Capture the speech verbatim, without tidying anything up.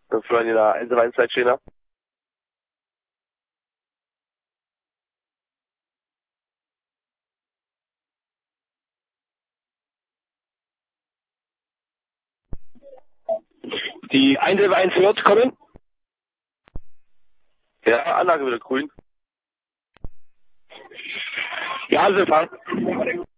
Dann führen die da eins eins Zeitstehen. Die eins eins wird kommen. Ja, Anlage wieder grün. Ja, also fahren.